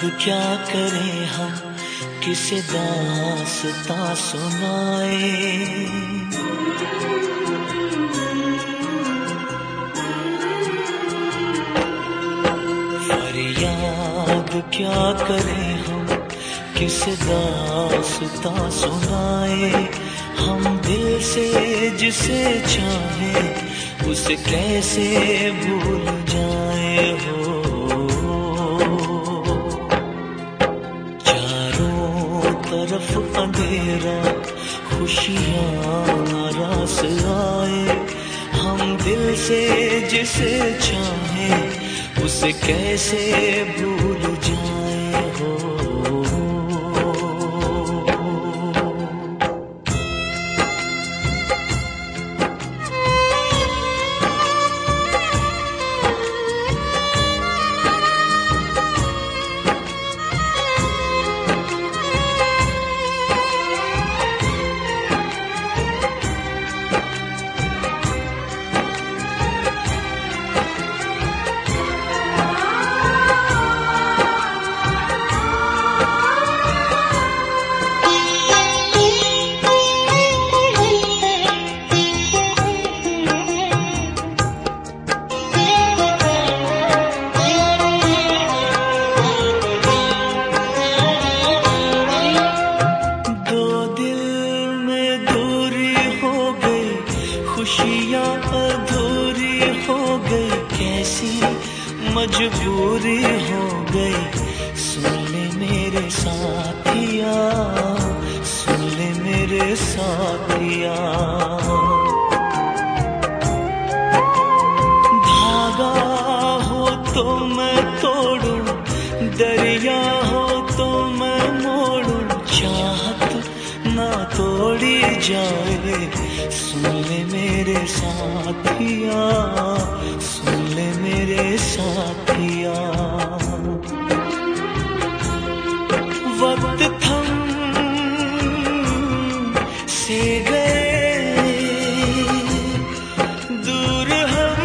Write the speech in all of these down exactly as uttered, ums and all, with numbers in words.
क्या करें हम, किसे दास्तां सुनाए। फरियाद क्या करें हम, किसे दास्तां सुनाए। हम दिल से जिसे चाहे उसे कैसे भूल जाए हो। चारों तरफ अंधेरा, खुशियाँ नाराज आए। हम दिल से जिसे चाहे उसे कैसे भूल जाए हो। खुशियाँ अधूरी हो गई, कैसी मजबूरी हो गई। सुन ले मेरे साथिया, सुन ले मेरे साथिया। धागा हो तो मैं तोड़ूं, दरिया हो तो मैं मोड़ूं। चाहत ना तोड़ी जाए, सुन ले मेरे साथिया, सुन ले मेरे साथिया। वक्त थम से गए, दूर हम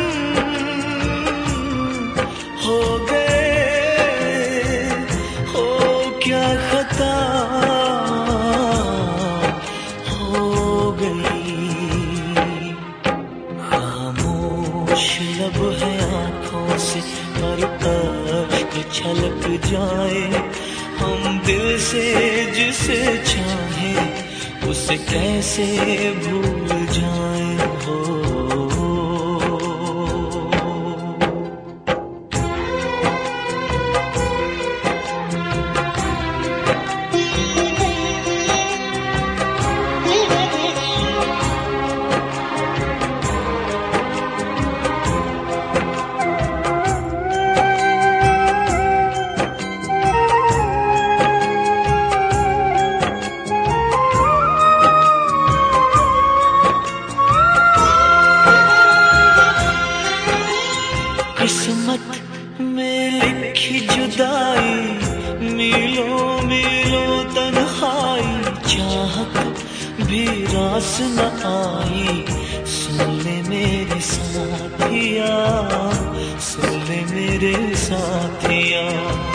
हो गए। हो क्या खता लब है आँखों से पर अश्क छलक जाए। हम दिल से जिसे चाहे उसे कैसे भूल जाए हो। किस्मत में लिखी जुदाई, मीलों मीलों तन्हाई। चाहत भी रास न आई, सुन ले मेरे साथिया, सुन ले मेरे साथिया।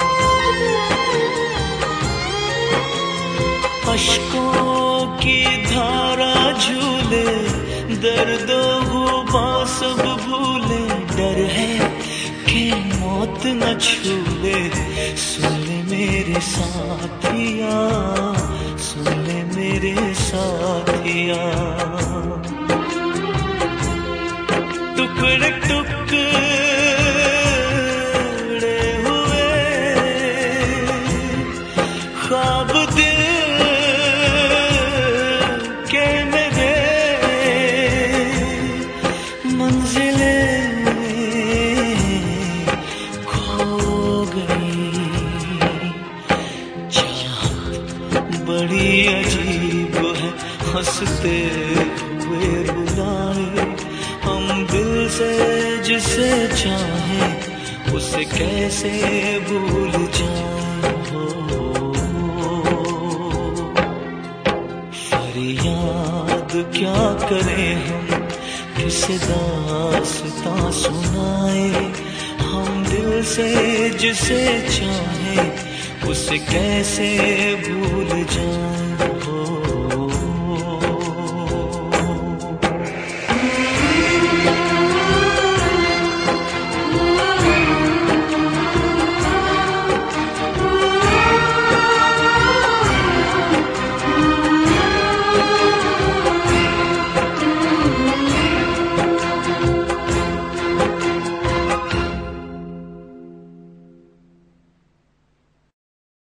अश्कों की धारा झूले, दर्दो गुबां सब भूले। डर है कि मौत न छूले, सुन ले मेरे साथिया, सुन ले मेरे साथिया। टुकड़े टुकड़े हुए ख्वाब दिल के मेरे, मंजिलें बड़ी अजीब है, हंसते हुए बुलाए। हम दिल से जिसे चाहे उसे कैसे भूल जाए हो। फरियाद क्या करें हम, किसे दास्तां सुनाए। हम दिल से जिसे चाहे उसे कैसे भूल जाए।